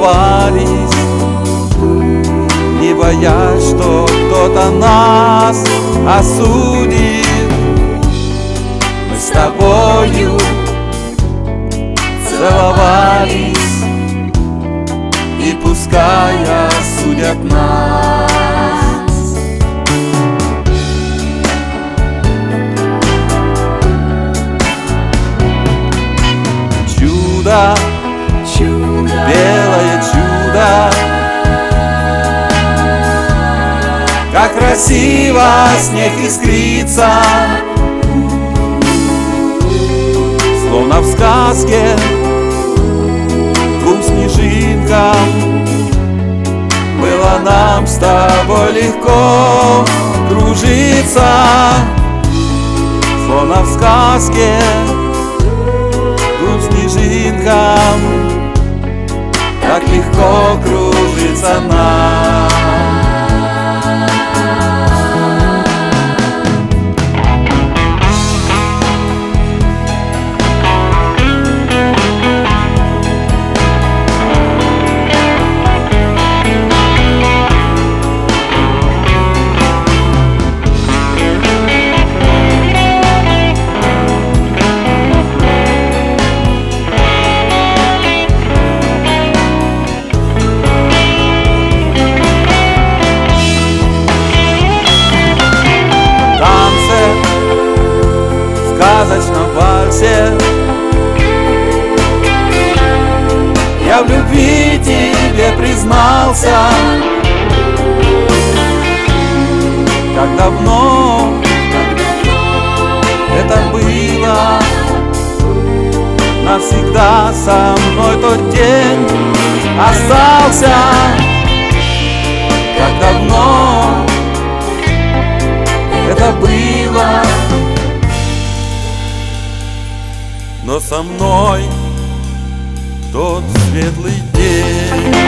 целовались, не боясь, что кто-то нас осудит. Мы с тобою целовались, и пускай осудят нас. Чудо, белое чудо, как красиво снег искрится, словно в сказке двум снежинкам. Было нам с тобой легко кружиться, словно в сказке двум снежинкам. Так легко кружится нам. В сказочном вальсе я в любви тебе признался. Как давно это было, навсегда со мной тот день остался. Как давно это было, но со мной тот светлый день.